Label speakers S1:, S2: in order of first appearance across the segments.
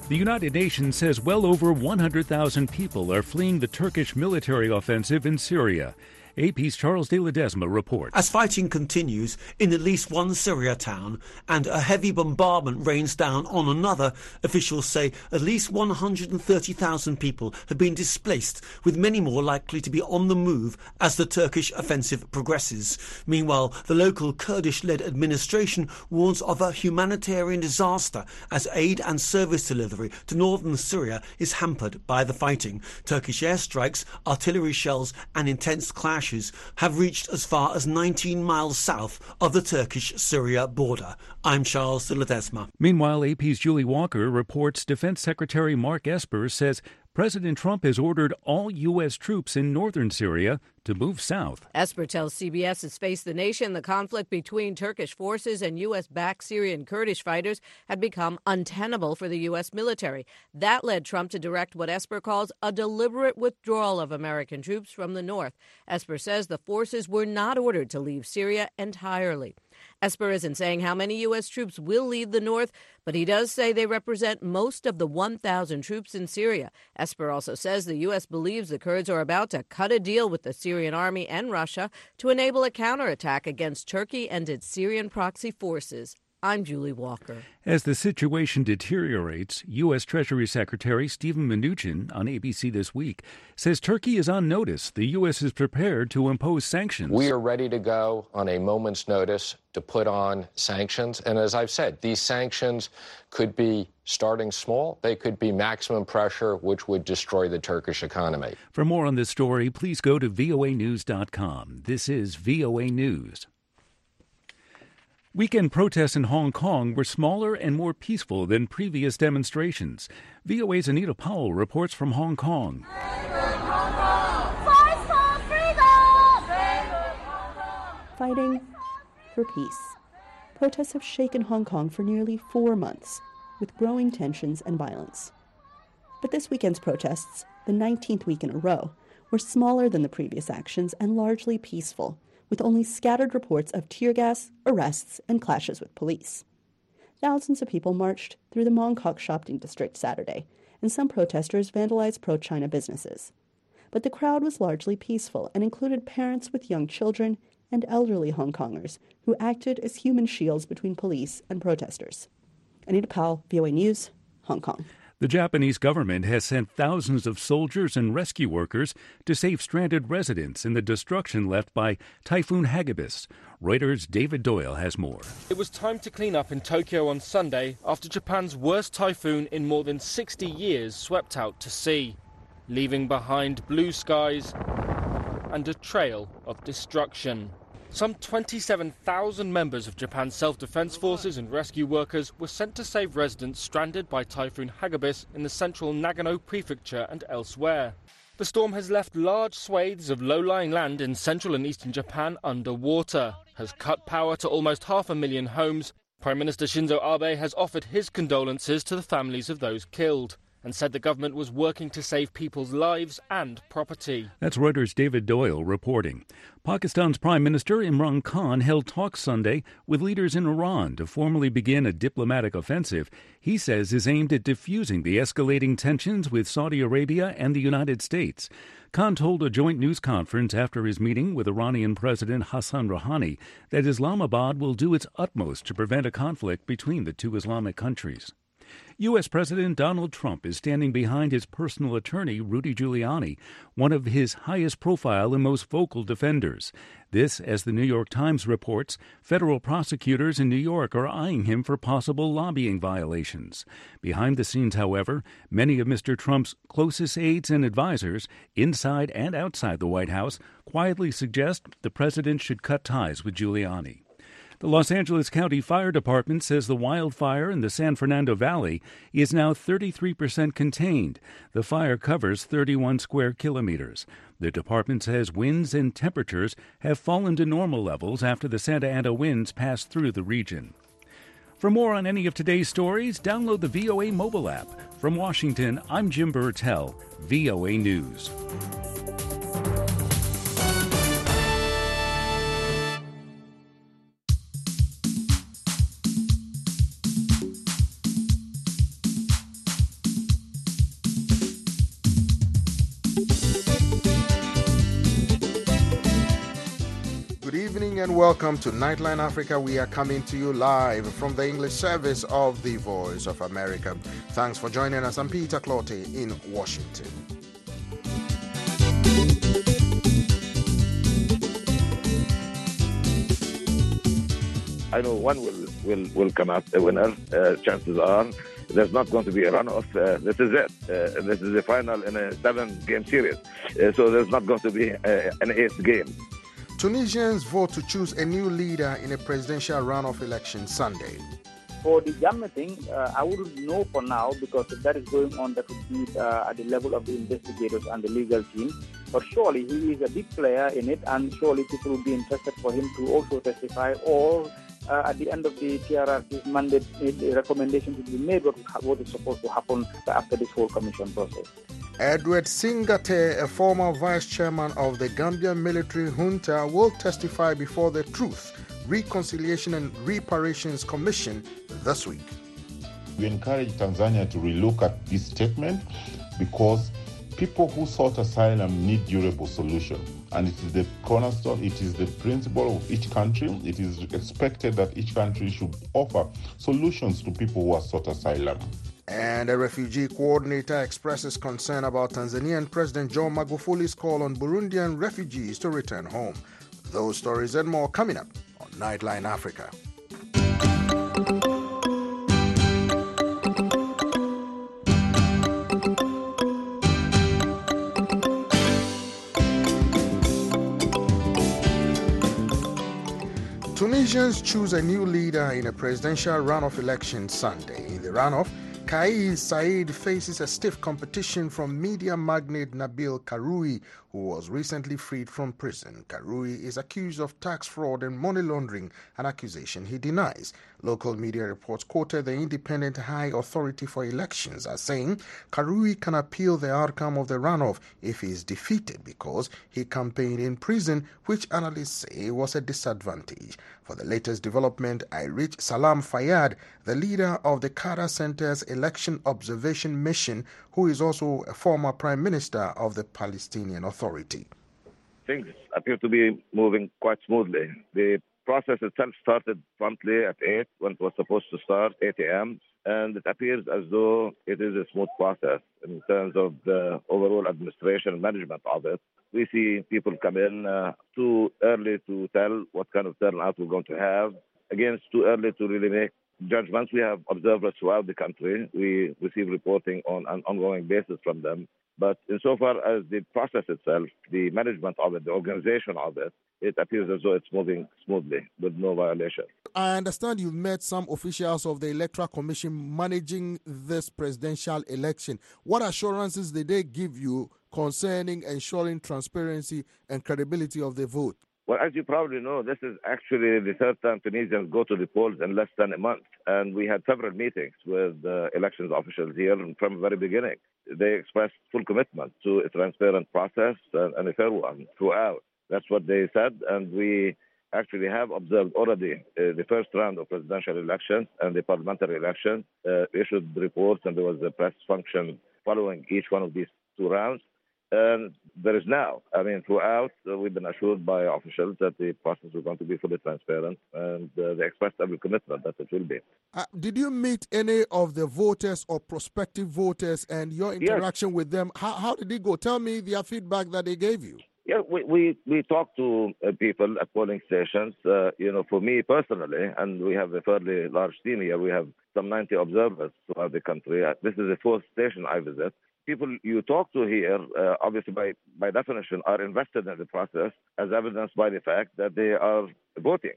S1: The United Nations says well over 100,000 people are fleeing the Turkish military offensive in Syria. AP's Charles de Ledesma reports.
S2: As fighting continues in at least one Syria town and a heavy bombardment rains down on another, officials say at least 130,000 people have been displaced, with many more likely to be on the move as the Turkish offensive progresses. Meanwhile, the local Kurdish-led administration warns of a humanitarian disaster as aid and service delivery to northern Syria is hampered by the fighting. Turkish airstrikes, artillery shells and intense clashes have reached as far as 19 miles south of the Turkish-Syria border. I'm Charles de Ledesma.
S1: Meanwhile, AP's Julie Walker reports Defense Secretary Mark Esper says President Trump has ordered all U.S. troops in northern Syria to move south.
S3: Esper tells CBS as Face the Nation the conflict between Turkish forces and U.S.-backed Syrian Kurdish fighters had become untenable for the U.S. military. That led Trump to direct what Esper calls a deliberate withdrawal of American troops from the north. Esper says the forces were not ordered to leave Syria entirely. Esper isn't saying how many U.S. troops will leave the north, but he does say they represent most of the 1,000 troops in Syria. Esper also says the U.S. believes the Kurds are about to cut a deal with the Syrian army and Russia to enable a counterattack against Turkey and its Syrian proxy forces. I'm Julie Walker.
S1: As the situation deteriorates, U.S. Treasury Secretary Stephen Mnuchin on ABC This Week says Turkey is on notice. The U.S. is prepared to impose sanctions.
S4: We are ready to go on a moment's notice to put on sanctions. And as I've said, these sanctions could be starting small. They could be maximum pressure, which would destroy the Turkish economy.
S1: For more on this story, please go to voanews.com. This is VOA News. Weekend protests in Hong Kong were smaller and more peaceful than previous demonstrations. VOA's Anita Powell reports from Hong Kong.
S5: Fighting for peace. Protests have shaken Hong Kong for nearly 4 months, with growing tensions and violence. But this weekend's protests, the 19th week in a row, were smaller than the previous actions and largely peaceful, with only scattered reports of tear gas, arrests, and clashes with police. Thousands of people marched through the Mong Kok shopping district Saturday, and some protesters vandalized pro-China businesses. But the crowd was largely peaceful and included parents with young children and elderly Hong Kongers who acted as human shields between police and protesters. Anita Powell, VOA News, Hong Kong.
S1: The Japanese government has sent thousands of soldiers and rescue workers to save stranded residents in the destruction left by Typhoon Hagibis. Reuters' David Doyle has more.
S6: It was time to clean up in Tokyo on Sunday after Japan's worst typhoon in more than 60 years swept out to sea, leaving behind blue skies and a trail of destruction. Some 27,000 members of Japan's self-defense forces and rescue workers were sent to save residents stranded by Typhoon Hagibis in the central Nagano prefecture and elsewhere. The storm has left large swathes of low-lying land in central and eastern Japan underwater, has cut power to almost 500,000 homes. Prime Minister Shinzo Abe has offered his condolences to the families of those killed and said the government was working to save people's lives and property.
S1: That's Reuters' David Doyle reporting. Pakistan's Prime Minister Imran Khan held talks Sunday with leaders in Iran to formally begin a diplomatic offensive he says is aimed at diffusing the escalating tensions with Saudi Arabia and the United States. Khan told a joint news conference after his meeting with Iranian President Hassan Rouhani that Islamabad will do its utmost to prevent a conflict between the two Islamic countries. U.S. President Donald Trump is standing behind his personal attorney, Rudy Giuliani, one of his highest profile and most vocal defenders. This, as the New York Times reports, federal prosecutors in New York are eyeing him for possible lobbying violations. Behind the scenes, however, many of Mr. Trump's closest aides and advisors, inside and outside the White House, quietly suggest the president should cut ties with Giuliani. The Los Angeles County Fire Department says the wildfire in the San Fernando Valley is now 33% contained. The fire covers 31 square kilometers. The department says winds and temperatures have fallen to normal levels after the Santa Ana winds passed through the region. For more on any of today's stories, download the VOA mobile app. From Washington, I'm Jim Burtell, VOA News.
S7: evening and welcome to Nightline Africa. We are coming to you live from the English service of the Voice of America. Thanks for joining us. I'm Peter Clottey in Washington.
S8: I know one will come out a winner. Chances are there's not going to be a runoff. This is it. This is the final in a 7-game series. So there's not going to be an 8th game.
S7: Tunisians vote to choose a new leader in a presidential runoff election Sunday.
S9: For the Jammeh thing, I wouldn't know for now because if that is going on, that would be at the level of the investigators and the legal team. But surely he is a big player in it, and surely people will be interested for him to also testify, or at the end of the TRRC's mandate, the recommendation to be made what is supposed to happen after this whole commission process.
S7: Edward Singate, a former vice chairman of the Gambian military junta, will testify before the Truth, Reconciliation and Reparations Commission this week.
S10: We encourage Tanzania to relook at this statement because people who sought asylum need durable solution. And it is the cornerstone, it is the principle of each country. It is expected that each country should offer solutions to people who have sought asylum.
S7: And a refugee coordinator expresses concern about Tanzanian President John Magufuli's call on Burundian refugees to return home. Those stories and more coming up on Nightline Africa. Tunisians choose a new leader in a presidential runoff election Sunday. In the runoff, Kais Saied faces a stiff competition from media magnate Nabil Karoui, who was recently freed from prison. Karoui is accused of tax fraud and money laundering, an accusation he denies. Local media reports quoted the Independent High Authority for Elections as saying Karoui can appeal the outcome of the runoff if he is defeated because he campaigned in prison, which analysts say was a disadvantage. For the latest development, I reached Salam Fayyad, the leader of the Carter Center's Election Observation Mission, who is also a former Prime Minister of the Palestinian Authority.
S8: Things appear to be moving quite smoothly. The process itself started promptly at 8 when it was supposed to start, 8 a.m., and it appears as though it is a smooth process in terms of the overall administration and management of it. We see people come in too early to tell what kind of turnout we're going to have. Again, it's too early to really make judgments. We have observers throughout the country. We receive reporting on an ongoing basis from them. But insofar as the process itself, the management of it, the organization of it, it appears as though it's moving smoothly with no violation.
S7: I understand you've met some officials of the Electoral Commission managing this presidential election. What assurances did they give you concerning ensuring transparency and credibility of the vote?
S8: Well, as you probably know, this is actually the third time Tunisians go to the polls in less than a month. And we had several meetings with elections officials here from the very beginning. They expressed full commitment to a transparent process and a fair one throughout. That's what they said. And we actually have observed already the first round of presidential elections and the parliamentary elections, issued reports, and there was a press function following each one of these 2 rounds. And there is now, throughout, we've been assured by officials that the process is going to be fully transparent, and they expressed every commitment that it will be.
S7: Did you meet any of the voters or prospective voters and your interaction with them? How did it go? Tell me their feedback that they gave you.
S8: Yeah, we talked to people at polling stations. For me personally, and we have a fairly large team here, we have some 90 observers throughout the country. This is the 4th station I visit. People you talk to here, obviously by definition, are invested in the process, as evidenced by the fact that they are voting.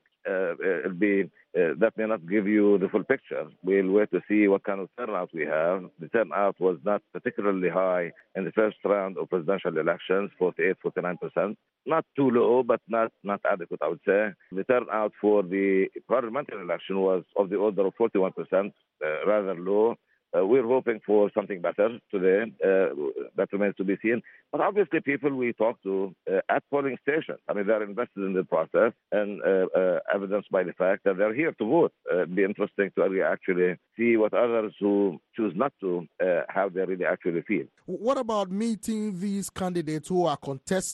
S8: That may not give you the full picture. We'll wait to see what kind of turnout we have. The turnout was not particularly high in the first round of presidential elections, 48-49%. Not too low, but not adequate, I would say. The turnout for the parliamentary election was of the order of 41%, rather low. We're hoping for something better today. That remains to be seen. But obviously, people we talk to at polling stations, they're invested in the process, and evidenced by the fact that they're here to vote. It'd be interesting to actually see what others who choose not to, how they really actually feel.
S7: What about meeting these candidates who are contesting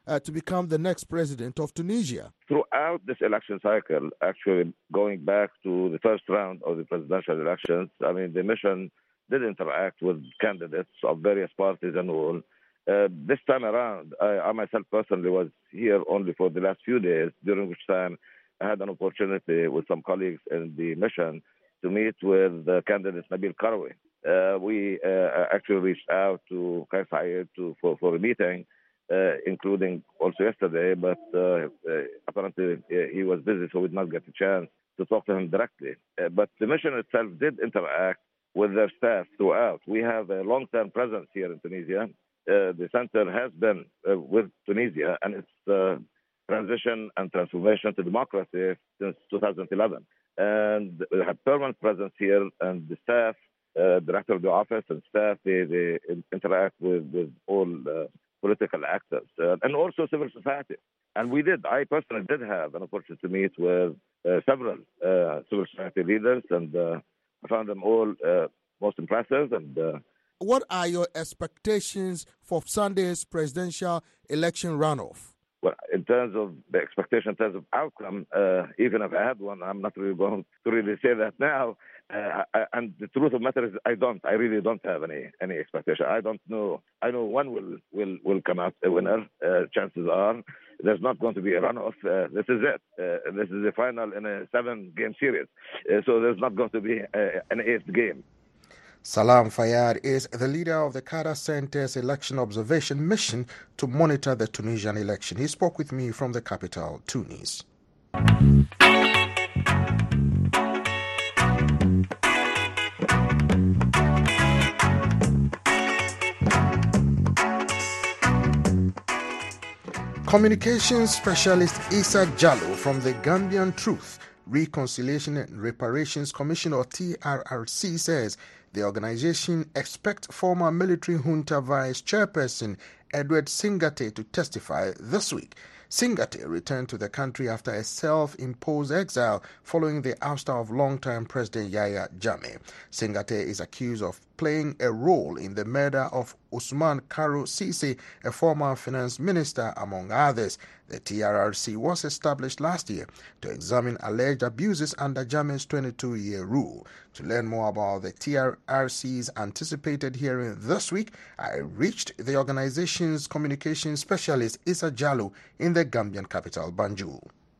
S7: to become the next president of Tunisia.
S8: Throughout this election cycle, actually going back to the first round of the presidential elections, I mean, the mission did interact with candidates of various parties and all. This time around, I myself personally was here only for the last few days, during which time I had an opportunity with some colleagues in the mission to meet with candidate Nabil Karoui. We actually reached out to Kais Saied for a meeting, including also yesterday, but apparently he was busy, so we did not get a chance to talk to him directly. But the mission itself did interact with their staff throughout. We have a long-term presence here in Tunisia. The center has been with Tunisia and its transition and transformation to democracy since 2011. And we have permanent presence here, and the staff, director of the office and staff, they interact with all political actors and also civil society. And I personally did have an opportunity to meet with several civil society leaders, and I found them all most impressive. And
S7: what are your expectations for Sunday's presidential election runoff?
S8: Well, in terms of the expectation, in terms of outcome, even if I had one, I'm not really going to really say that now. And the truth of the matter is, I really don't have any expectation. I don't know. I know one will come out a winner. Chances are there's not going to be a runoff. This is it. This is the final in a 7-game series. So there's not going to be an 8th game.
S7: Salam Fayyad is the leader of the Carter Center's election observation mission to monitor the Tunisian election. He spoke with me from the capital, Tunis. Communications specialist Issa Jallo from the Gambian Truth, Reconciliation and Reparations Commission, or TRRC, says the organization expects former military junta vice chairperson Edward Singate to testify this week. Singate returned to the country after a self-imposed exile following the ouster of long-term President Yahya Jammeh. Singate is accused of playing a role in the murder of Usman Karo Sisi, a former finance minister, among others. The TRRC was established last year to examine alleged abuses under Jammeh's 22-year rule. To learn more about the TRRC's anticipated hearing this week, I reached the organization's communications specialist Issa Jallo in the Gambian capital, Banjul.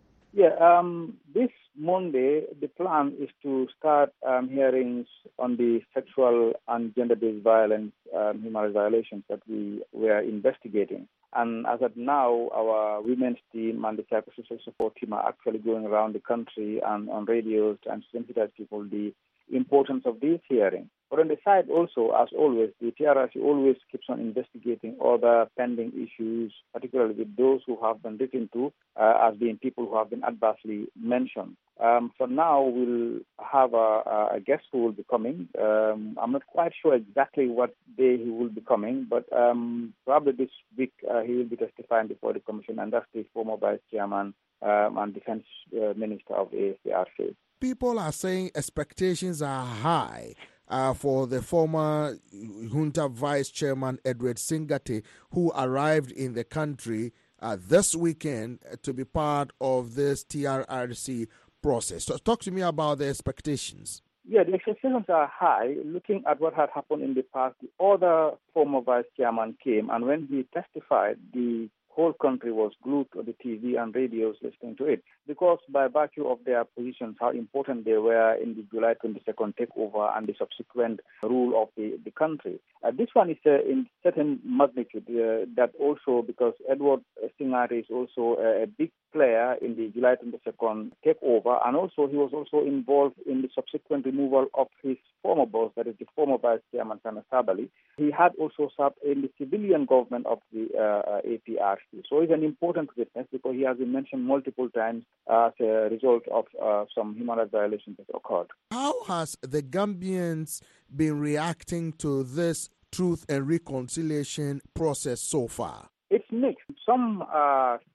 S9: This Monday, the plan is to start hearings on the sexual and gender-based violence, human rights violations that we are investigating. And as of now, our women's team and the psychosocial support team are actually going around the country and on radios and sensitize people the importance of these hearings. But on the side also, as always, the TRRC always keeps on investigating other pending issues, particularly with those who have been written to as being people who have been adversely mentioned. For now, we'll have a guest who will be coming. I'm not quite sure exactly what day he will be coming, but probably this week he will be testifying before the commission, and that's the former vice chairman and defense minister of the AFCRC.
S7: People are saying expectations are high for the former junta vice chairman Edward Singate, who arrived in the country this weekend to be part of this TRRC process. So talk to me about the expectations.
S9: Yeah, the expectations are high. Looking at what had happened in the past, the other former vice chairman came, and when he testified, the whole country was glued to the TV and radios listening to it, because by virtue of their positions, how important they were in the July 22nd takeover and the subsequent rule of the country. This one is in certain magnitude, that also because Edward Singate is also a big player in the July 22nd takeover, and also he was also involved in the subsequent removal of his former boss, that is the former vice chairman, Sana Sabali. He had also served in the civilian government of the APRC. So he's an important witness because he has been mentioned multiple times as a result of some human rights violations that occurred.
S7: How has the Gambians been reacting to this truth and reconciliation process so far?
S9: It's mixed. Some are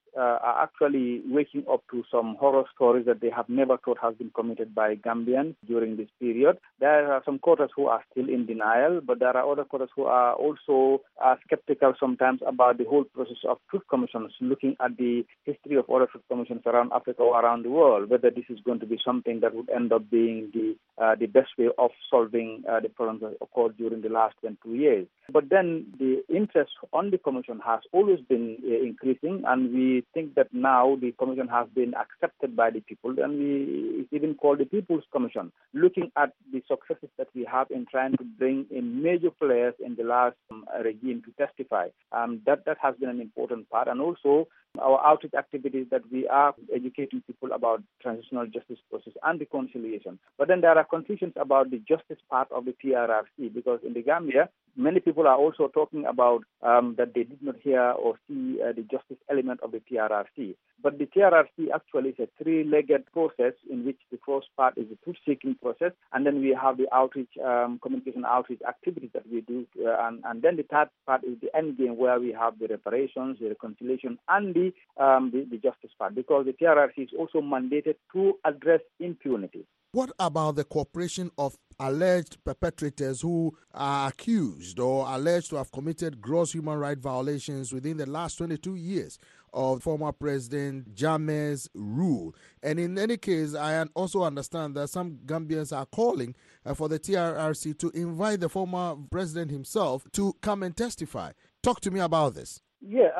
S9: are actually waking up to some horror stories that they have never thought has been committed by Gambians during this period. There are some quarters who are still in denial, but there are other quarters who are also skeptical sometimes about the whole process of truth commissions, looking at the history of other truth commissions around Africa or around the world, whether this is going to be something that would end up being the best way of solving the problems that occurred during the last 22 years. But then the interest on the commission has always been increasing, and we think that now the commission has been accepted by the people, and it's even called the People's Commission, looking at the successes that we have in trying to bring in major players in the last regime to testify. That has been an important part, and also our outreach activities that we are educating people about transitional justice process and reconciliation. But then there are confusions about the justice part of the TRRC, because in the Gambia, many people are also talking about that they did not hear or see the justice element of the TRRC. But the TRRC actually is a three-legged process in which the first part is the truth-seeking process, and then we have the outreach, communication outreach activities that we do, and then the third part is the end game where we have the reparations, the reconciliation, and the justice part, because the TRRC is also mandated to address impunity.
S7: What about the cooperation of alleged perpetrators who are accused or alleged to have committed gross human rights violations within the last 22 years of former President Jammeh's rule? And in any case, I also understand that some Gambians are calling for the TRRC to invite the former president himself to come and testify. Talk to me about this.
S9: Yeah,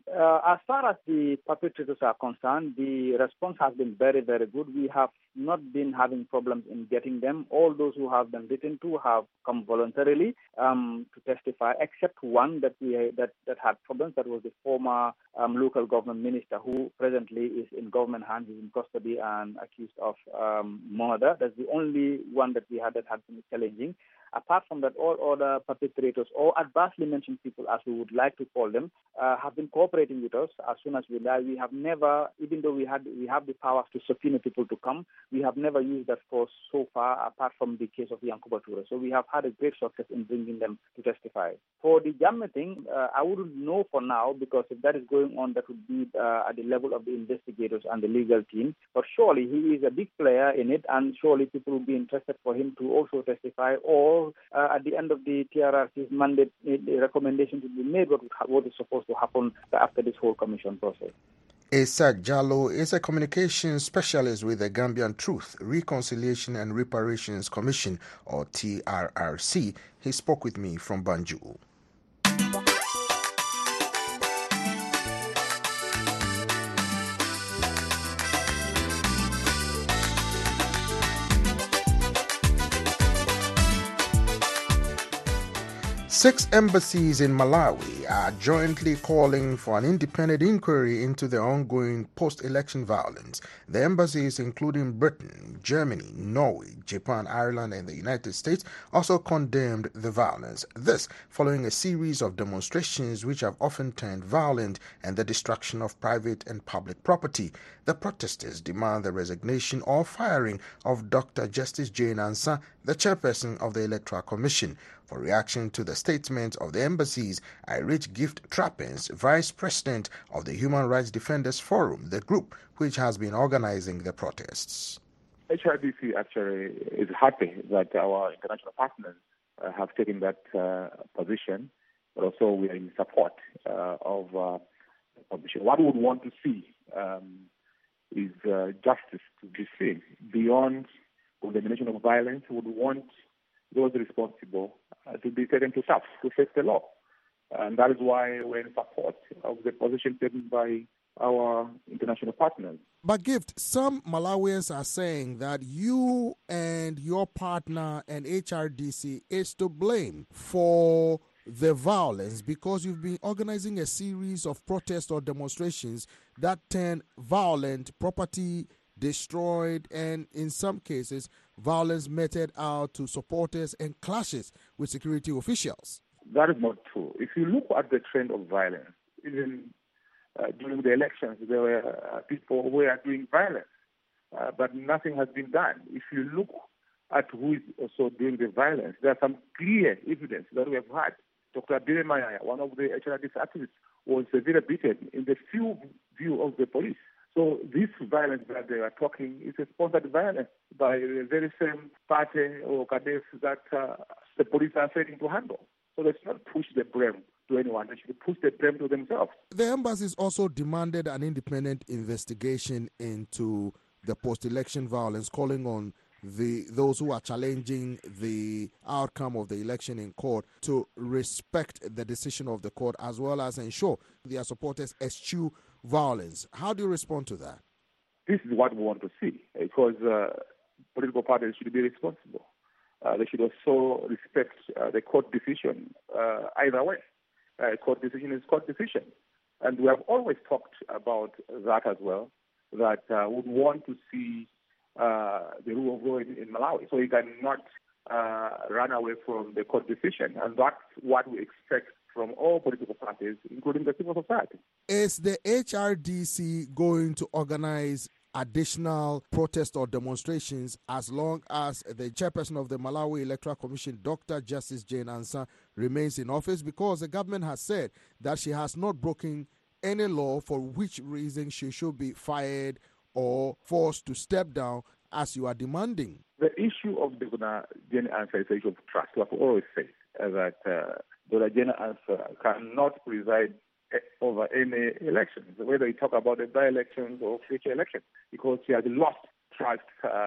S9: as far as the perpetrators are concerned, the response has been very, very good. We have not been having problems in getting them. All those who have been written to have come voluntarily to testify, except one that had problems. That was the former local government minister, who presently is in government hands, is in custody and accused of murder. That's the only one that we had that had been challenging. Apart from that, all other perpetrators or adversely mentioned people, as we would like to call them, have been cooperating with us as soon as we like. We have never, even though we have the powers to subpoena people to come, we have never used that force so far, apart from the case of Yankuba Toure. So we have had a great success in bringing them to testify. For the Jammeh thing, I wouldn't know for now, because if that is going on, that would be at the level of the investigators and the legal team. But surely he is a big player in it, and surely people will be interested for him to also testify, or at the end of the TRRC's mandate, the recommendation to be made what is supposed to happen after this whole commission process.
S7: Isaac Jallo is a communications specialist with the Gambian Truth, Reconciliation and Reparations Commission, or TRRC. He spoke with me from Banjul. Six embassies in Malawi are jointly calling for an independent inquiry into the ongoing post-election violence. The embassies, including Britain, Germany, Norway, Japan, Ireland, and the United States, also condemned the violence. This following a series of demonstrations which have often turned violent and the destruction of private and public property. The protesters demand the resignation or firing of Dr. Justice Jane Ansah, the chairperson of the Electoral Commission. For reaction to the statement of the embassies, I reached Gift Trappins, Vice President of the Human Rights Defenders Forum, the group which has been organizing the protests.
S11: HRDC actually is happy that our international partners have taken that position, but also we are in support of the position. What we would want to see is justice to be seen beyond condemnation of violence. We would want those responsible to be taken to task, to face the law. And that is why we're in support of the position taken by our international partners.
S7: But Gift, some Malawians are saying that you and your partner and HRDC is to blame for the violence because you've been organizing a series of protests or demonstrations that turn violent, property destroyed, and in some cases, violence meted out to supporters and clashes with security officials.
S11: That is not true. If you look at the trend of violence, even during the elections, there were people who were doing violence, but nothing has been done. If you look at who is also doing the violence, there are some clear evidence that we have had. Dr. Bill Maya, one of the HRDC activists, was severely beaten in the few view of the police. So this violence that they are talking is a sponsored violence by the very same party or cadets that the police are failing to handle. So they should not push the blame to anyone. They should push the blame to themselves.
S7: The embassies also demanded an independent investigation into the post-election violence, calling on those who are challenging the outcome of the election in court to respect the decision of the court, as well as ensure their supporters eschew violence. How do you respond to that?
S11: This is what we want to see, because political parties should be responsible. They should also respect the court decision either way. Court decision is court decision. And we have always talked about that as well, that we want to see the rule of law in Malawi. So you cannot run away from the court decision. And that's what we expect from all political parties, including the civil society.
S7: Is the HRDC going to organize additional protests or demonstrations as long as the chairperson of the Malawi Electoral Commission, Dr. Justice Jane Ansah, remains in office? Because the government has said that she has not broken any law for which reason she should be fired or forced to step down, as you are demanding.
S11: The issue of Dr. Jane Ansah is an issue of trust. We have always said that Dr. Jane Ansah cannot preside over any elections, whether you talk about the by-elections or future elections, because she has lost trust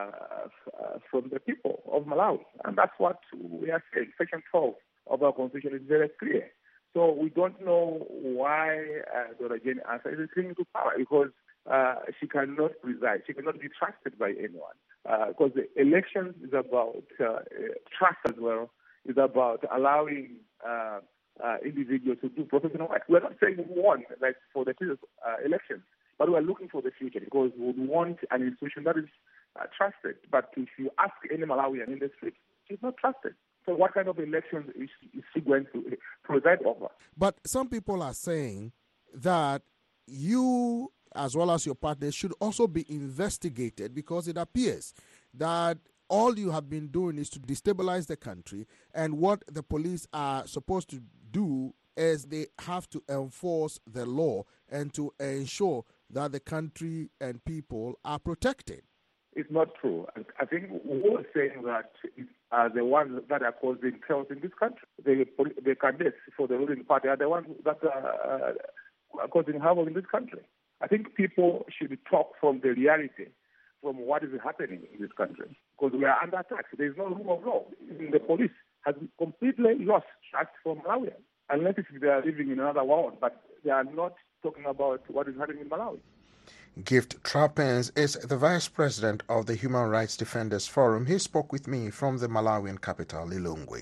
S11: from the people of Malawi. And that's what we are saying. Section 12 of our constitution is very clear. So we don't know why Dr. Jane Ansah is clinging to power, because she cannot preside. She cannot be trusted by anyone, because the elections is about trust as well. It's about allowing individuals to do professional work. We're not saying we want, like, for the previous elections, but we're looking for the future, because we want an institution that is trusted. But if you ask any Malawian in the street, she's not trusted. So what kind of elections is she going to preside over?
S7: But some people are saying that you, as well as your partners, should also be investigated, because it appears that all you have been doing is to destabilize the country, and what the police are supposed to do is they have to enforce the law and to ensure that the country and people are protected.
S11: It's not true. I think we're saying that the ones that are causing chaos in this country, the candidates for the ruling party are the ones that are causing havoc in this country. I think people should talk from the reality, from what is happening in this country, because we are under attack. There is no rule of law. Even the police has completely lost trust from Malawi, unless they are living in another world, but they are not talking about what is happening in Malawi.
S7: Gift Trappens is the vice president of the Human Rights Defenders Forum. He spoke with me from the Malawian capital, Lilongwe.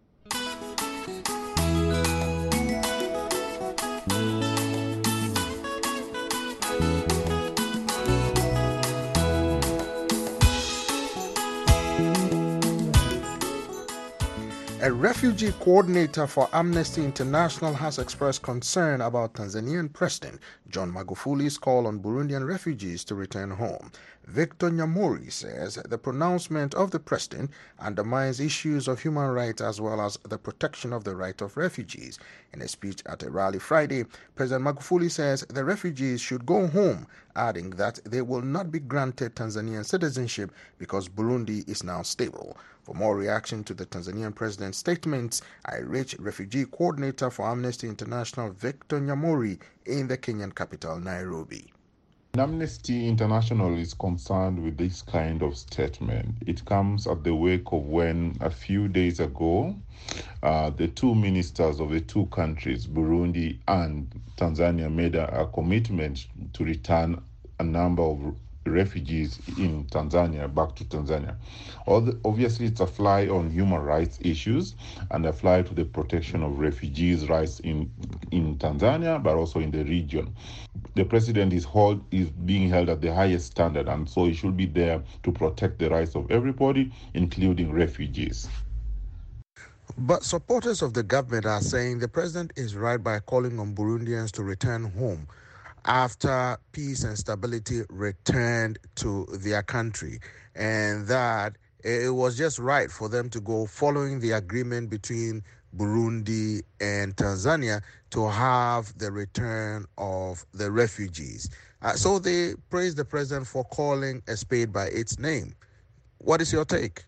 S7: A refugee coordinator for Amnesty International has expressed concern about Tanzanian President John Magufuli's call on Burundian refugees to return home. Victor Nyamori says the pronouncement of the president undermines issues of human rights as well as the protection of the right of refugees. In a speech at a rally Friday, President Magufuli says the refugees should go home, adding that they will not be granted Tanzanian citizenship because Burundi is now stable. For more reaction to the Tanzanian president's statements, I reached refugee coordinator for Amnesty International Victor Nyamori in the Kenyan capital, Nairobi.
S10: Amnesty International is concerned with this kind of statement. It comes at the wake of when a few days ago, the two ministers of the two countries, Burundi and Tanzania, made a commitment to return a number of refugees in Tanzania back to Tanzania. Obviously, it's a fly on human rights issues and a fly to the protection of refugees' rights in Tanzania, but also in the region. The president is being held at the highest standard, and so he should be there to protect the rights of everybody, including refugees.
S7: But supporters of the government are saying the president is right by calling on Burundians to return home after peace and stability returned to their country, and that it was just right for them to go following the agreement between Burundi, and Tanzania to have the return of the refugees. So they praised the president for calling a spade by its name. What is your take?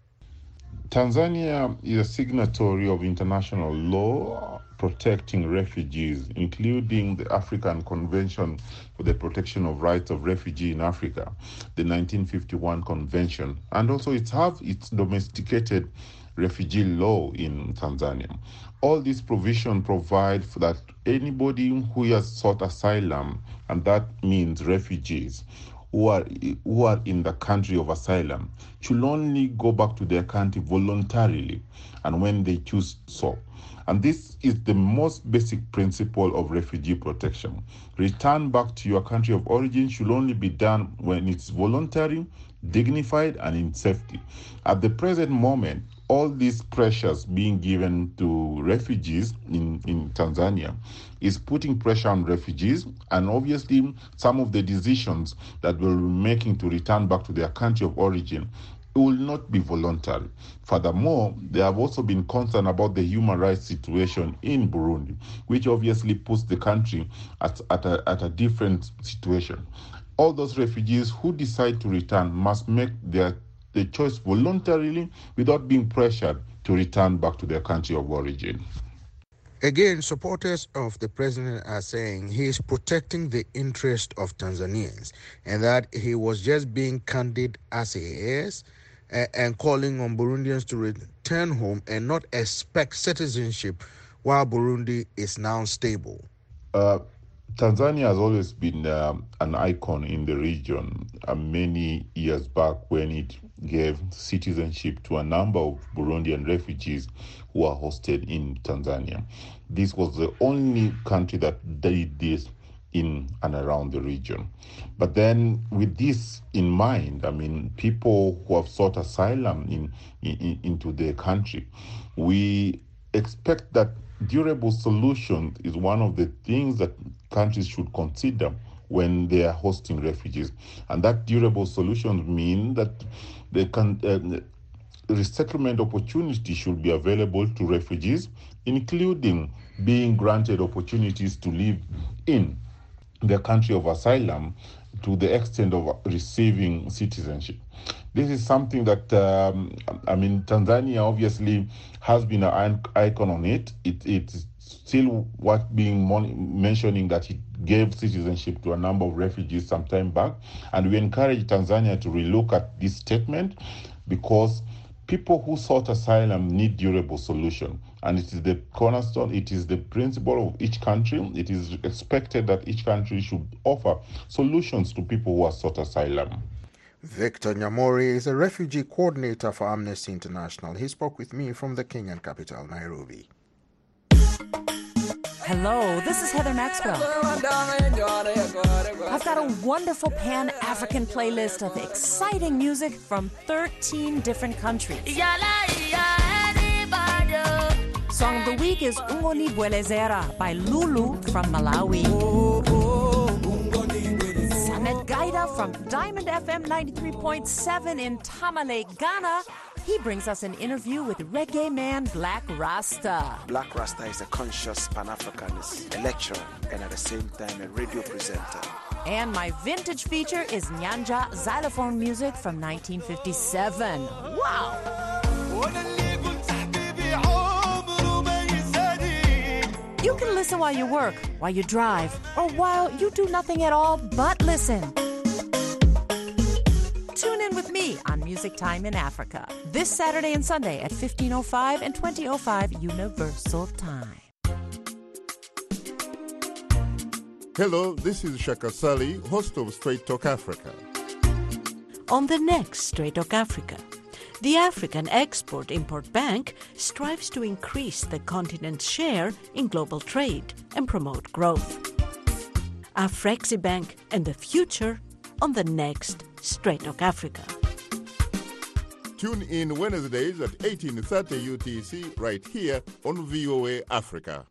S10: Tanzania is a signatory of international law protecting refugees, including the African Convention for the Protection of Rights of Refugees in Africa, the 1951 Convention, and also its domesticated refugee law in Tanzania. All these provisions provide for that anybody who has sought asylum, and that means refugees, who are in the country of asylum, should only go back to their country voluntarily and when they choose so. And this is the most basic principle of refugee protection. Return back to your country of origin should only be done when it's voluntary, dignified, and in safety. At the present moment, all these pressures being given to refugees in Tanzania is putting pressure on refugees, and obviously some of the decisions that we're making to return back to their country of origin will not be voluntary. Furthermore, they have also been concerned about the human rights situation in Burundi, which obviously puts the country at a different situation. All those refugees who decide to return must make the choice voluntarily without being pressured to return back to their country of origin.
S7: Again, supporters of the president are saying he is protecting the interest of Tanzanians and that he was just being candid as he is and calling on Burundians to return home and not expect citizenship while Burundi is now stable.
S10: Tanzania has always been an icon in the region. Many years back when it gave citizenship to a number of Burundian refugees who are hosted in Tanzania. This was the only country that did this in and around the region. But then with this in mind, people who have sought asylum into their country, we expect that durable solution is one of the things that countries should consider when they are hosting refugees. And that durable solutions mean that the resettlement opportunity should be available to refugees, including being granted opportunities to live in the country of asylum to the extent of receiving citizenship. This is something that, Tanzania obviously has been an icon on it. It's still mentioning that it gave citizenship to a number of refugees some time back. And we encourage Tanzania to relook at this statement because people who sought asylum need durable solution. And it is the cornerstone, it is the principle of each country. It is expected that each country should offer solutions to people who have sought asylum.
S7: Victor Nyamori is a refugee coordinator for Amnesty International. He spoke with me from the Kenyan capital, Nairobi.
S12: Hello, this is Heather Maxwell. I've got a wonderful Pan-African playlist of exciting music from 13 different countries. Song of the week is Ungoni Bwelezera by Lulu from Malawi. Samet Gaida from Diamond FM 93.7 in Tamale, Ghana. He brings us an interview with reggae man Black Rasta.
S13: Black Rasta is a conscious Pan-Africanist, a lecturer, and at the same time a radio presenter.
S12: And my vintage feature is Nyanja xylophone music from 1957. Wow! You can listen while you work, while you drive, or while you do nothing at all but listen. Tune in with me on Music Time in Africa this Saturday and Sunday at 15:05 and 20:05 Universal Time.
S14: Hello, this is Shaka Sali, host of Straight Talk Africa.
S15: On the next Straight Talk Africa, the African Export-Import Bank strives to increase the continent's share in global trade and promote growth. Afreximbank and the future on the next Straight Talk Africa.
S14: Tune in Wednesdays at 18:30 UTC right here on VOA Africa.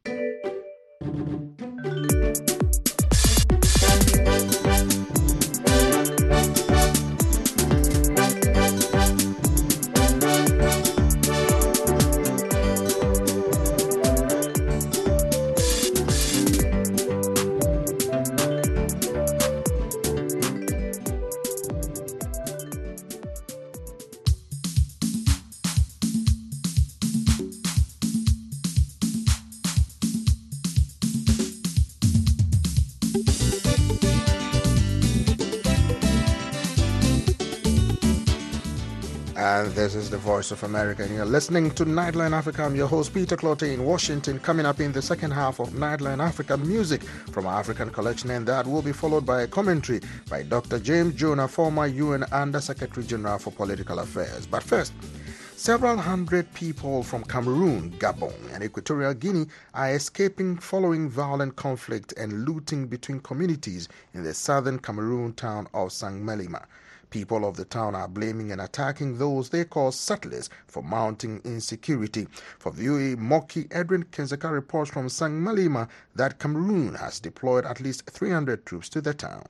S7: And this is the Voice of America. And you're listening to Nightline Africa. I'm your host, Peter Clottey in Washington. Coming up in the second half of Nightline Africa, music from our African collection. And that will be followed by a commentary by Dr. James Jonah, former UN Under-Secretary General for Political Affairs. But first, several hundred people from Cameroon, Gabon, and Equatorial Guinea are escaping following violent conflict and looting between communities in the southern Cameroon town of Saint-Melima. People of the town are blaming and attacking those they call settlers for mounting insecurity. For VOA Moki, Edwin Kenzeka reports from Saint-Melima that Cameroon has deployed at least 300 troops to the town.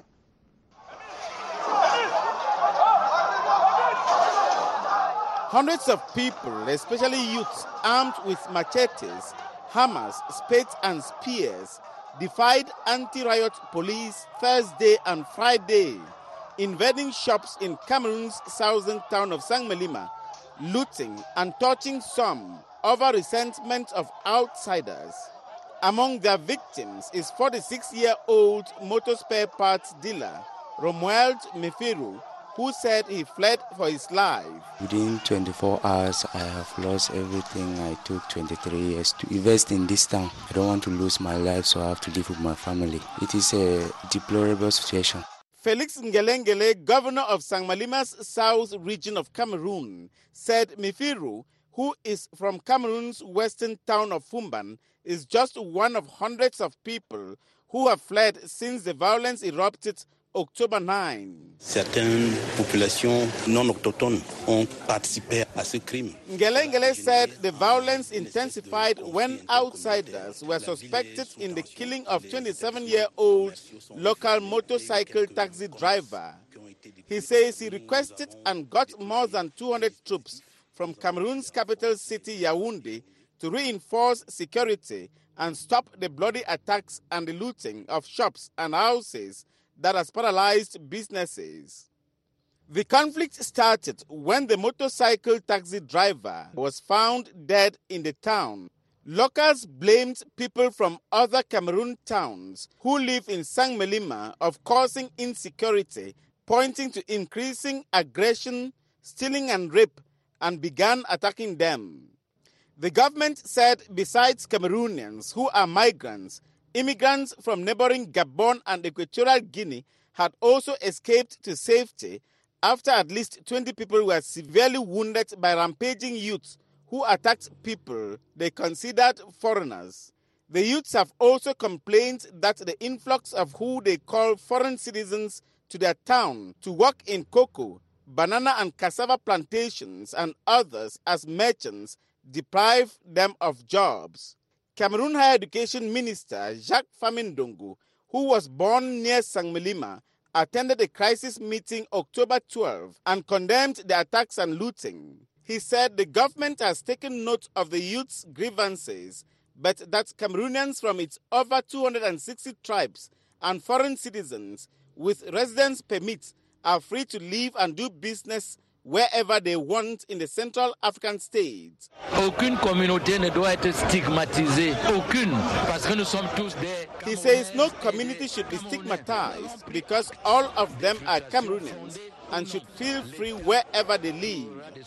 S16: Hundreds of people, especially youths armed with machetes, hammers, spades and spears, defied anti-riot police Thursday and Friday, invading shops in Cameroon's southern town of Saint-Melima, looting and torching some over resentment of outsiders. Among their victims is 46-year-old motor spare parts dealer Romuald Mefiru, who said he fled for his life.
S17: Within 24 hours, I have lost everything. I took 23 years to invest in this town. I don't want to lose my life, so I have to live with my family. It is a deplorable situation.
S16: Felix Ngelengele, governor of Saint-Melima's south region of Cameroon, said Mefiru, who is from Cameroon's western town of Fumban, is just one of hundreds of people who have fled since the violence erupted October 9.
S18: Certaines populations non autochtones ont participé à ce crime.
S16: Ngelengele said the violence intensified when outsiders were suspected in the killing of 27-year-old local motorcycle taxi driver. He says he requested and got more than 200 troops from Cameroon's capital city Yaoundé to reinforce security and stop the bloody attacks and the looting of shops and houses that has paralyzed businesses. The conflict started when the motorcycle taxi driver was found dead in the town. Locals blamed people from other Cameroon towns who live in Saint-Melima of causing insecurity, pointing to increasing aggression, stealing and rape, and began attacking them. The government said besides Cameroonians who are migrants, immigrants from neighboring Gabon and Equatorial Guinea had also escaped to safety after at least 20 people were severely wounded by rampaging youths who attacked people they considered foreigners. The youths have also complained that the influx of who they call foreign citizens to their town to work in cocoa, banana and cassava plantations and others as merchants deprive them of jobs. Cameroon Higher Education Minister Jacques Famindongo, who was born near Saint-Melima, attended a crisis meeting October 12 and condemned the attacks and looting. He said the government has taken note of the youth's grievances, but that Cameroonians from its over 260 tribes and foreign citizens with residence permits are free to live and do business wherever they want in the Central African states.
S19: Aucune communauté ne doit être stigmatisée. Aucune. Parce que nous sommes tous des...
S16: He says no community should be stigmatized because all of them are Cameroonians and should feel free wherever they live.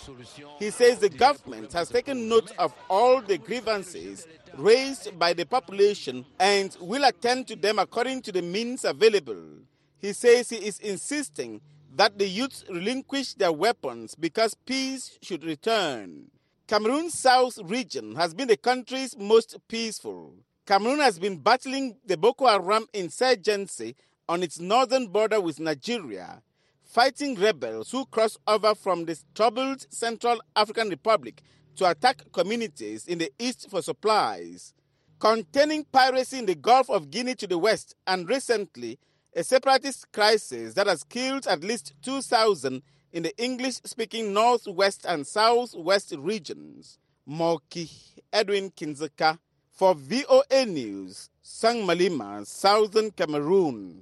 S16: He says the government has taken note of all the grievances raised by the population and will attend to them according to the means available. He says he is insisting that the youths relinquish their weapons because peace should return. Cameroon's south region has been the country's most peaceful. Cameroon has been battling the Boko Haram insurgency on its northern border with Nigeria, fighting rebels who cross over from the troubled Central African Republic to attack communities in the east for supplies. Containing piracy in the Gulf of Guinea to the west and recently a separatist crisis that has killed at least 2,000 in the English-speaking northwest and southwest regions. Moki Edwin Kinzeka for VOA News, Saint-Melima, southern Cameroon.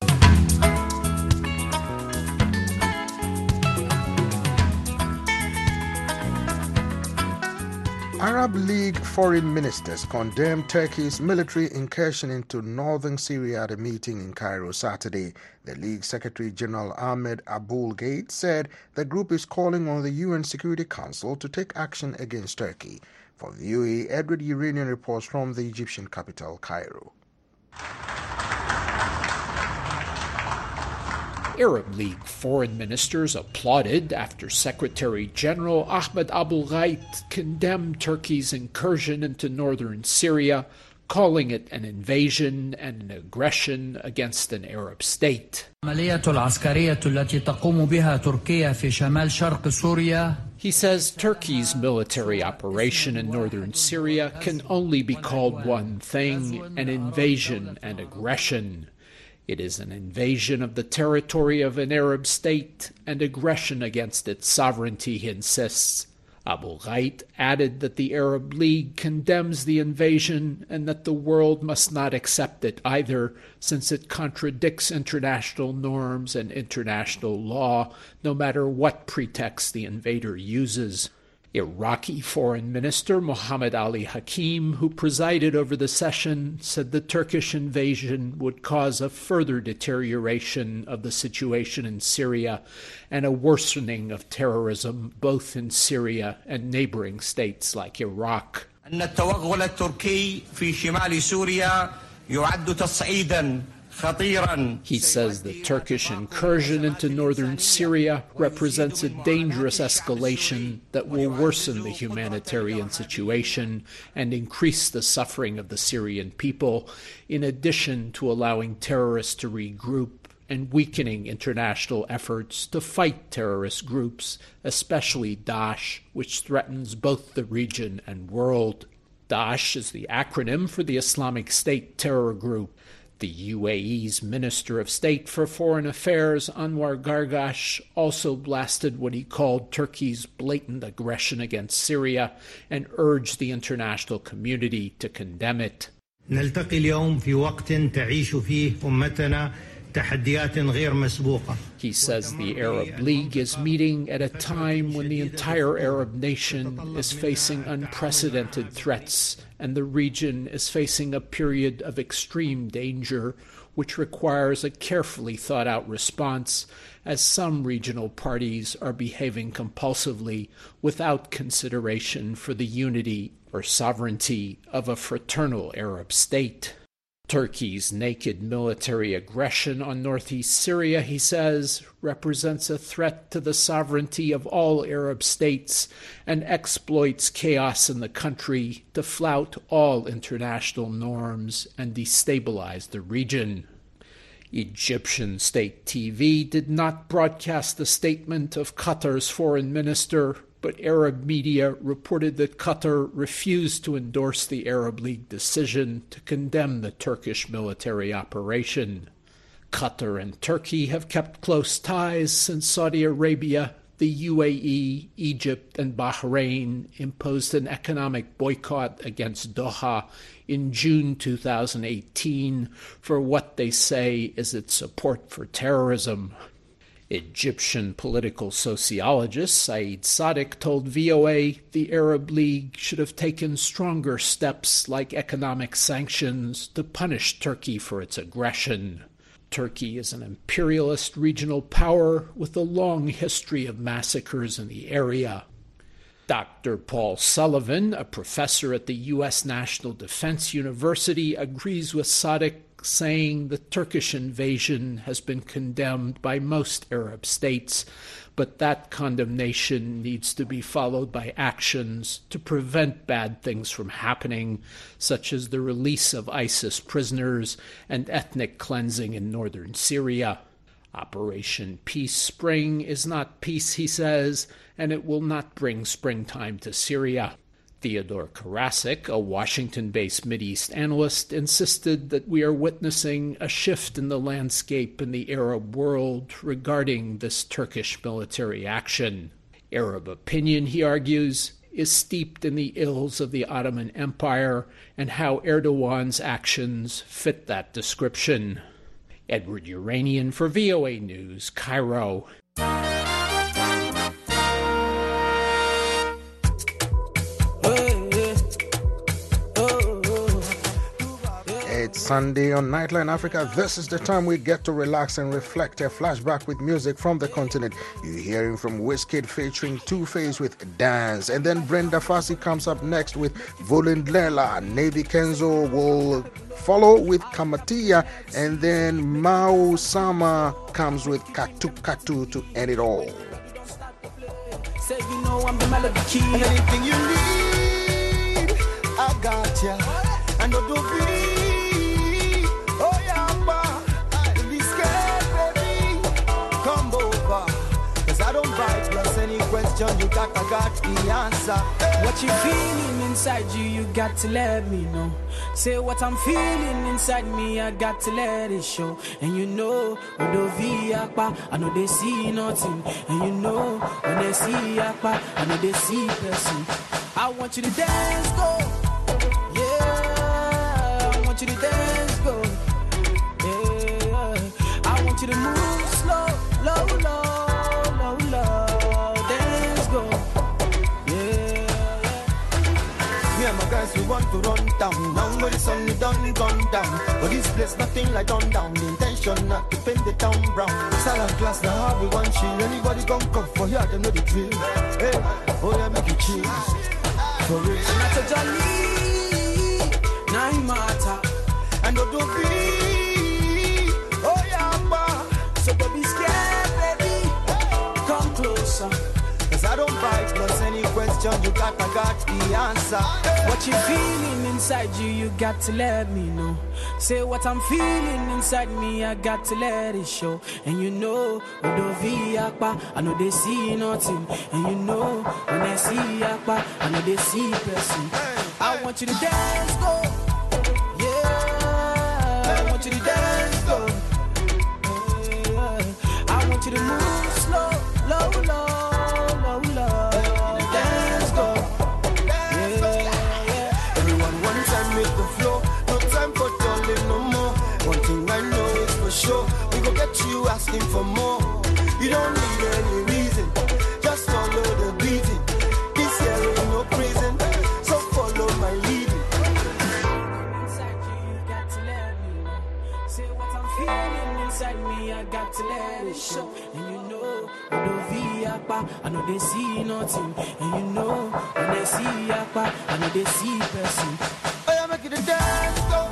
S7: Arab League foreign ministers condemned Turkey's military incursion into northern Syria at a meeting in Cairo Saturday. The League Secretary General Ahmed Aboulgate said the group is calling on the UN Security Council to take action against Turkey. For VOA, Edward Uranian reports from the Egyptian capital, Cairo.
S20: Arab League foreign ministers applauded after Secretary General Ahmed Aboulgate condemned Turkey's incursion into northern Syria, calling it an invasion and an aggression against an Arab state. He says Turkey's military operation in northern Syria can only be called one thing: an invasion and aggression. It is an invasion of the territory of an Arab state and aggression against its sovereignty, he insists. Aboulgate added that the Arab League condemns the invasion and that the world must not accept it either, since it contradicts international norms and international law, no matter what pretext the invader uses. Iraqi Foreign Minister Mohammed Ali Hakim, who presided over the session, said the Turkish invasion would cause a further deterioration of the situation in Syria and a worsening of terrorism both in Syria and neighboring states like Iraq.
S21: التوغل التركي في شمال سوريا يعد تصعيدا.
S20: He says the Turkish incursion into northern Syria represents a dangerous escalation that will worsen the humanitarian situation and increase the suffering of the Syrian people, in addition to allowing terrorists to regroup and weakening international efforts to fight terrorist groups, especially Daesh, which threatens both the region and world. Daesh is the acronym for the Islamic State terror group. The UAE's Minister of State for Foreign Affairs, Anwar Gargash, also blasted what he called Turkey's blatant aggression against Syria and urged the international community to condemn it.
S21: نلتقي اليوم في وقت تعيش فيه أمتنا تحديات غير مسبوقة.
S20: He says the Arab League is meeting at a time when the entire Arab nation is facing unprecedented threats and the region is facing a period of extreme danger, which requires a carefully thought-out response, as some regional parties are behaving compulsively without consideration for the unity or sovereignty of a fraternal Arab state. Turkey's naked military aggression on northeast Syria, he says, represents a threat to the sovereignty of all Arab states and exploits chaos in the country to flout all international norms and destabilize the region. Egyptian state TV did not broadcast the statement of Qatar's foreign minister, but Arab media reported that Qatar refused to endorse the Arab League decision to condemn the Turkish military operation. Qatar and Turkey have kept close ties since Saudi Arabia, the UAE, Egypt, and Bahrain imposed an economic boycott against Doha in June 2018 for what they say is its support for terrorism. Egyptian political sociologist Saeed Sadiq told VOA the Arab League should have taken stronger steps like economic sanctions to punish Turkey for its aggression. Turkey is an imperialist regional power with a long history of massacres in the area. Dr. Paul Sullivan, a professor at the U.S. National Defense University, agrees with Sadiq, saying the Turkish invasion has been condemned by most Arab states, but that condemnation needs to be followed by actions to prevent bad things from happening, such as the release of ISIS prisoners and ethnic cleansing in northern Syria. Operation Peace Spring is not peace, he says, and it will not bring springtime to Syria. Theodore Karasik, a Washington-based Mideast analyst, insisted that we are witnessing a shift in the landscape in the Arab world regarding this Turkish military action. Arab opinion, he argues, is steeped in the ills of the Ottoman Empire and how Erdogan's actions fit that description. Edward Uranian for VOA News, Cairo.
S21: Hey,
S7: It's Sunday on Nightline Africa. This is the time we get to relax and reflect. A flashback with music from the continent. You're hearing from Wizkid featuring Two-Face with Dance. And then Brenda Fassie comes up next with Volindlela. Navy Kenzo will follow with Kamatia. And then Mao Sama comes with Katu Katu to end it all.
S2: Say you know I'm the melody key. And anything you need, I got ya. And don't be, oh yeah, don't be scared, baby. Come over, cause I don't bite. Plus any question you got, I got the answer. What you feeling inside you, you got to let me know. Say what I'm feeling inside me, I got to let it show. And you know, when they I know they see nothing. And you know, when they see Akpa, I know they see person. I want you to dance, go. Yeah, I want you to dance, go. Yeah, I want you to move slow, low, low, low, low. Dance, go. Me and my guys, we want to run down. Now when the sun is done, gone down. But this place, nothing like done down. The intention not to paint the town brown. Salad class, now how we want chill. Anybody come for here, they know the drill. Hey, oh yeah, make it chill. For real. Not a jolly, now it matter. And don't be, oh yeah, so don't be scared, baby. Come closer. Cause I don't bite, plus any question you got, I got the answer. What you feeling inside you, you got to let me know. Say what I'm feeling inside me, I got to let it show. And you know, when they Akpa, I know they see nothing. And you know, when I see Akpa, I know they see person. I want you to dance, go. Yeah, I want you to dance, go. I want you to move slow, low, low. Sure, we gon' get you asking for more. You don't need any reason, just follow the beating. This here ain't no prison, so follow my leading. Inside you, you got to let me know. Say what I'm feeling inside me, I got to let it show. And you know, when they Akpa, I know they see nothing. And you know, when they see Akpa, I know they see person. Oh yeah, make it a dance, go.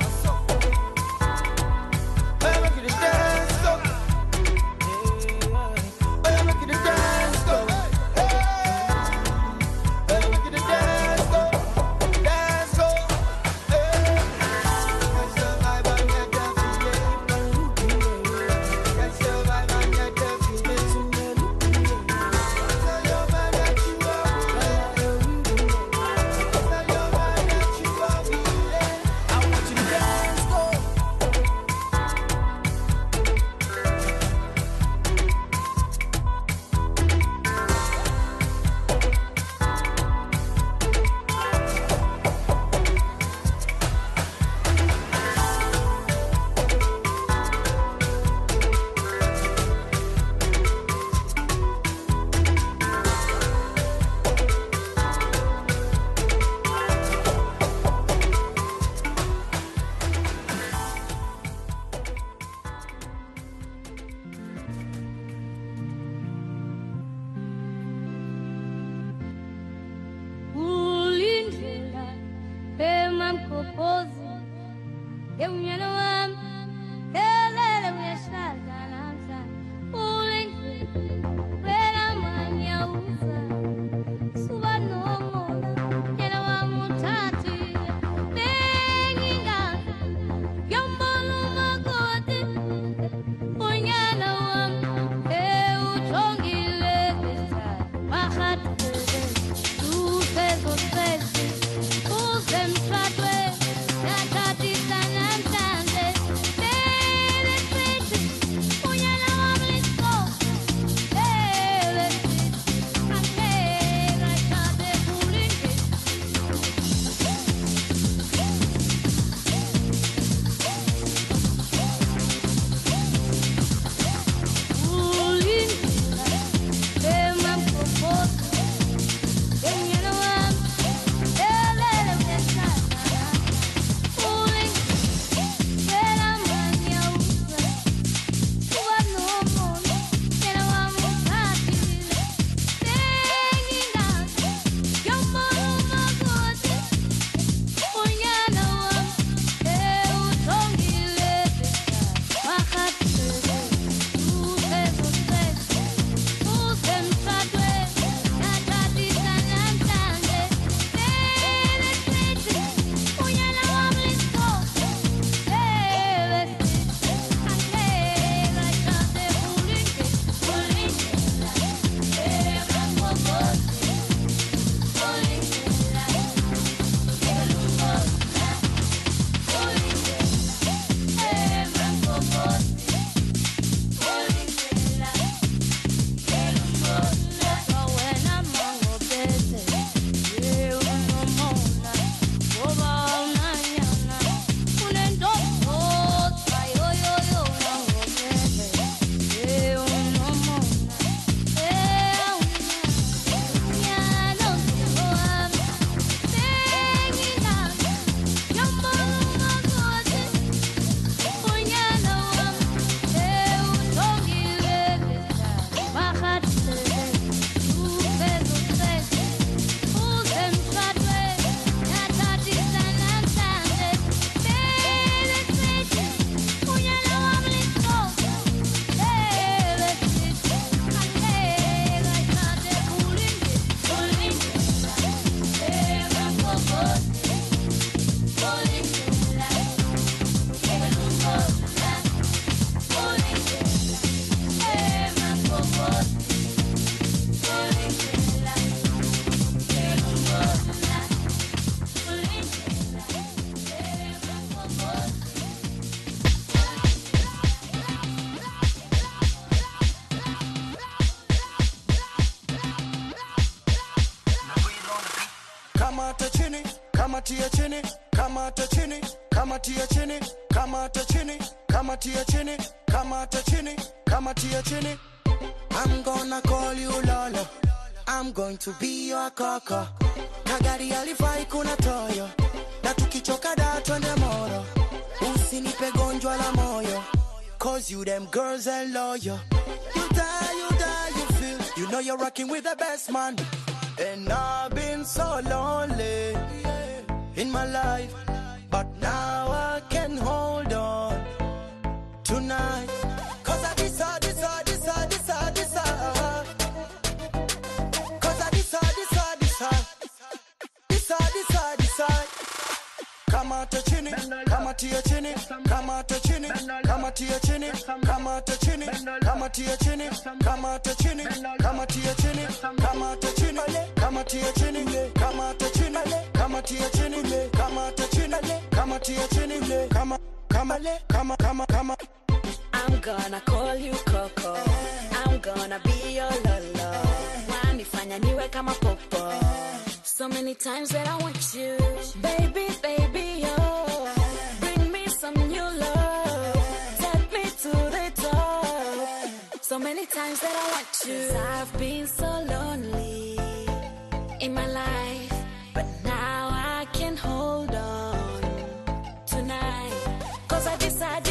S22: Usem tratwe, natati sanam tande.
S2: kamatia chini, kamata chini, kamatia chini, kamata chini, kamatia chini, kamata chini, kamatia chini. I'm gonna call you Lola, I'm going to be your kaka. Kagari alifai kuna toyo, na tukichoka da twende moro. Usinipe gonjwa la moyo, cause you them girls are loyal. You die, you feel, you know you're rocking with the best man. And I've been so lonely in my life, but now I can hold on tonight. Cause I decide. Cause I decide. Kamata chini, kamatia chini, kamata chini, kamatia chini, kamata chini, kamatia chini, kamata chini, kamatia chini, kamata chini, kamatia chini, kamata chini, kamatia chini, kamata chini, kamatia chini, kama.
S3: I'm gonna call you Coco, I'm gonna be your Lolo. Wanifanya niwe kama popo. So many times that I want you, baby, oh. Bring me some new love, take me to the top. So many times that I want you. 'Cause I've been so lonely in my life, but now I can hold on tonight. 'Cause I decide.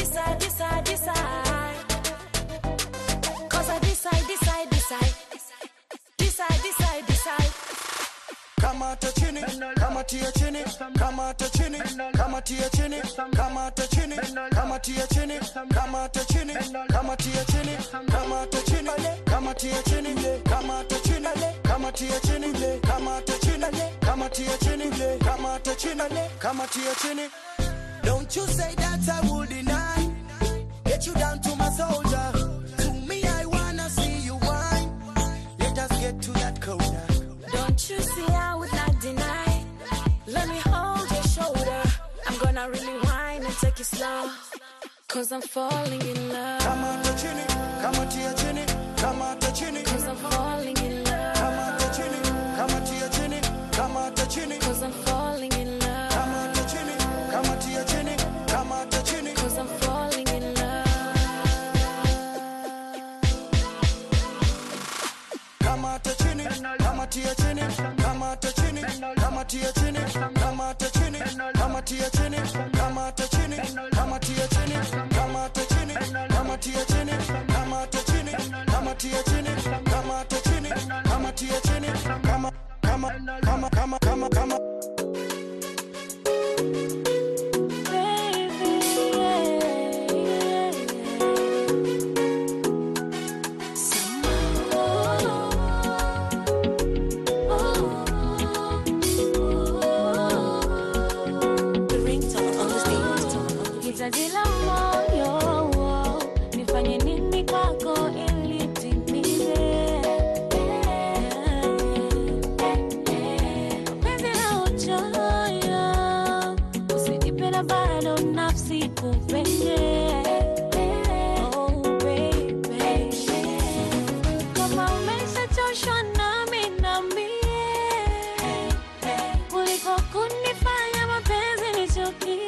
S3: 'Cause I decide.
S2: Kamata chini, kamatia chini, kamata chini, kamatia chini, kamata chini, kamatia chini, kamata chini, kamatia chini, kamata chini, kamatia chini, kamata chini, kamatia chini, kamata chini, kamatia chini, kamata chini, kamatia chini. Don't you say that I will deny. Get you down to my soldier. To me I wanna see you whine. Let us get to that corner.
S3: Don't you see I would not deny. Let me hold your shoulder. I'm gonna really whine and take it slow, 'cause I'm falling in love.
S2: Kamata chini, kamatia chini, kamata chini,
S3: 'cause I'm falling in love.
S2: Kamata chini, kamatia chini, kamata chini,
S3: 'cause I'm falling in love.
S2: Kamata chini, kamatia chini, kamata chini,
S3: 'cause I'm falling in love.
S2: Kamata chini, kamatia chini, kamata chini, kamatia chini, kamata chini, kamatia chini, kamata chini, kamatia chini, kamata chini, kamatia chini, kamata chini, kamatia chini, kamata chini, kamatia chini, kama.
S22: Hitaji la moyo, nifanye nini kwako ili timize. Penzi la uchoyo, usinipe na bado nafsi kupende. Oh baby, kama umeshachoshwa nami kuliko kunifanya mapenzi nichukie.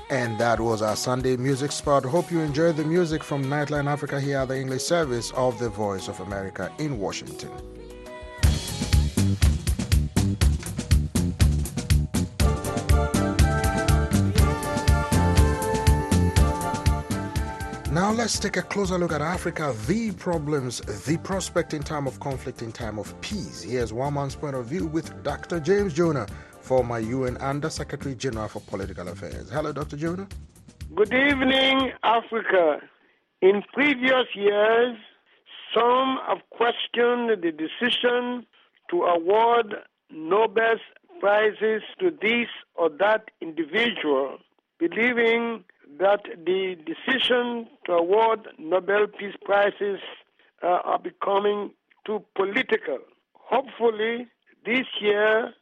S7: And that was our Sunday music spot. Hope you enjoyed the music from Nightline Africa here at the English service of the Voice of America in Washington. Now let's take a closer look at Africa, the problems, the prospect in time of conflict, in time of peace. Here's one man's point of view with Dr. James Jonah, former UN Under Secretary General for Political Affairs. Hello, Dr. Jonah.
S4: Good evening, Africa. In previous years, some have questioned the decision to award Nobel Prizes to this or that individual, believing that the decision to award Nobel Peace Prizes are becoming too political. Hopefully, this year,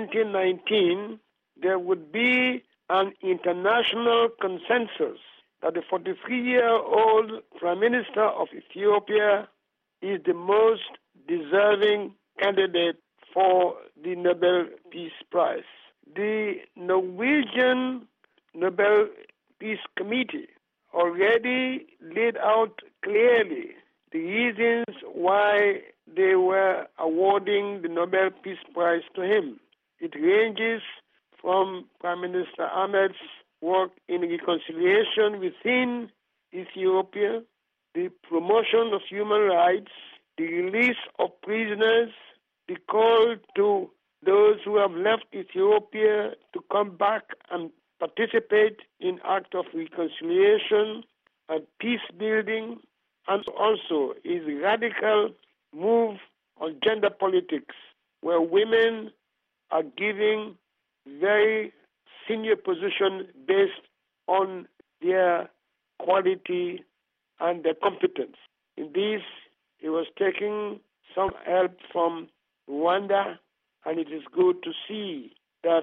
S4: 2019, there would be an international consensus that the 43-year-old Prime Minister of Ethiopia is the most deserving candidate for the Nobel Peace Prize. The Norwegian Nobel Peace Committee already laid out clearly the reasons why they were awarding the Nobel Peace Prize to him. It ranges from Prime Minister Ahmed's work in reconciliation within Ethiopia, the promotion of human rights, the release of prisoners, the call to those who have left Ethiopia to come back and participate in acts of reconciliation and peace building, and also his radical move on gender politics, where women are given very senior position based on their quality and their competence. In this, he was taking some help from Rwanda, and it is good to see that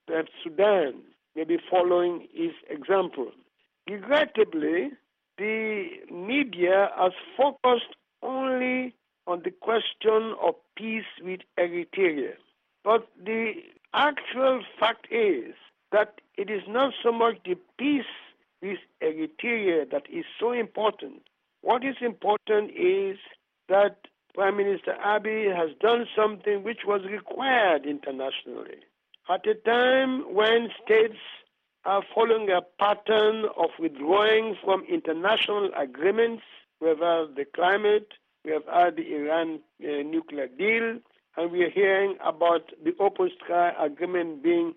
S4: Sudan may be following his example. Regrettably, the media has focused only on the question of peace with Eritrea. But the actual fact is that it is not so much the peace with Eritrea that is so important. What is important is that Prime Minister Abiy has done something which was required internationally. At a time when states are following a pattern of withdrawing from international agreements, we have had the climate, we have had the Iran nuclear deal, and we are hearing about the Open Sky Agreement being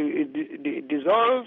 S4: dissolved.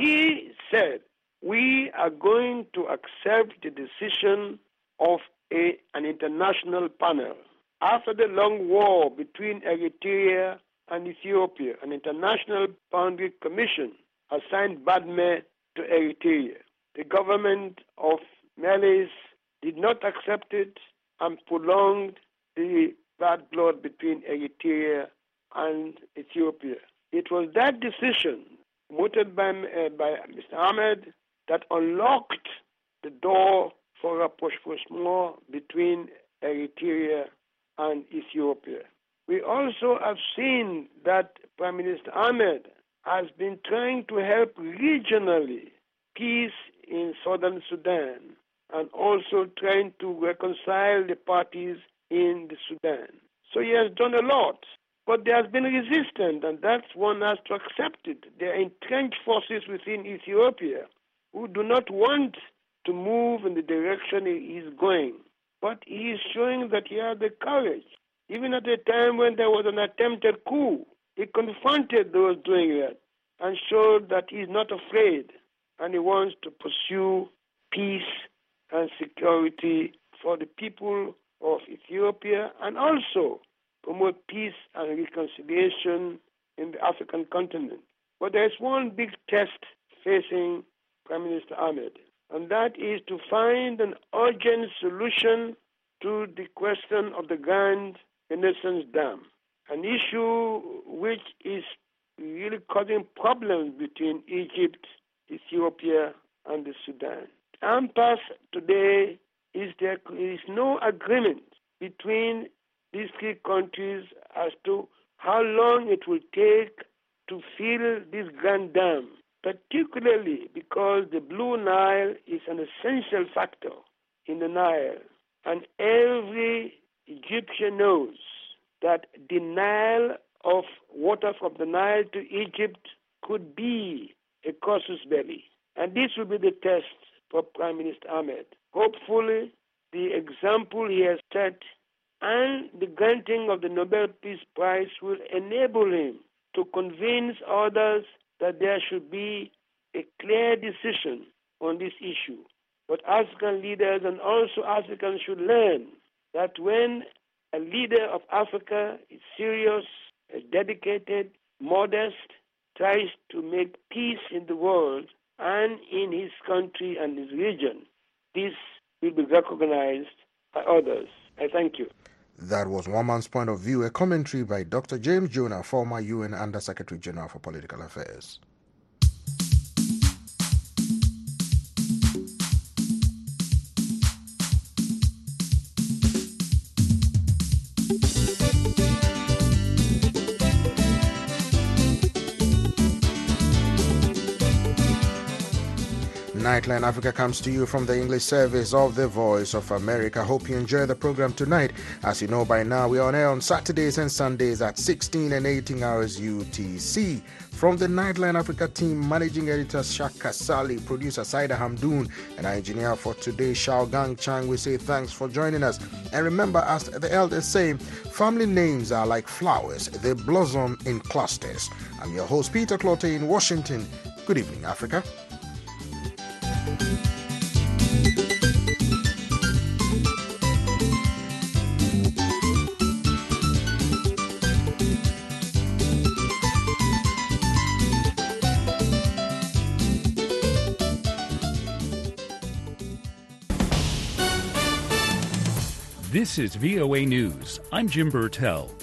S4: He said, we are going to accept the decision of an international panel. After the long war between Eritrea and Ethiopia, an international boundary commission assigned Badme to Eritrea. The government of Meles did not accept it and prolonged the bad blood between Eritrea and Ethiopia. It was that decision, voted by Mr. Ahmed, that unlocked the door for rapprochement between Eritrea and Ethiopia. We also have seen that Prime Minister Ahmed has been trying to help regionally peace in southern Sudan and also trying to reconcile the parties in the Sudan. So he has done a lot, but there has been resistance, and that's one has to accept it. There are entrenched forces within Ethiopia who do not want to move in the direction he is going, but he is showing that he has the courage. Even at a time when there was an attempted coup, he confronted those doing that and showed that he is not afraid, and he wants to pursue peace and security for the people of Ethiopia and also promote peace and reconciliation in the African continent. But there is one big test facing Prime Minister Ahmed, and that is to find an urgent solution to the question of the Grand Renaissance Dam, an issue which is really causing problems between Egypt, Ethiopia, and the Sudan. Impasse today is there is no agreement between these three countries as to how long it will take to fill this grand dam. particularly because the Blue Nile is an essential factor in the Nile, and every Egyptian knows that denial of water from the Nile to Egypt could be a casus belli. And this will be the test for Prime Minister Ahmed. Hopefully, the example he has set and the granting of the Nobel Peace Prize will enable him to convince others that there should be a clear decision on this issue. But African leaders and also Africans should learn that when a leader of Africa is serious, is dedicated, modest, tries to make peace in the world and in his country and his region, this will be recognized by others. I thank you.
S7: That was One Man's Point of View, a commentary by Dr. James Jonah, former UN Under-Secretary General for Political Affairs. Nightline Africa comes to you from the English service of the Voice of America. Hope you enjoy the program tonight. As you know by now, we are on air on Saturdays and Sundays at 16 and 18 hours UTC. From the Nightline Africa team, Managing Editor Shaka Sali, Producer Saida Hamdoon, and our engineer for today, Shao Gang Chang, we say thanks for joining us. And remember, as the elders say, family names are like flowers. They blossom in clusters. I'm your host, Peter Clottey in Washington. Good evening, Africa.
S1: This is VOA News. I'm Jim Burtell.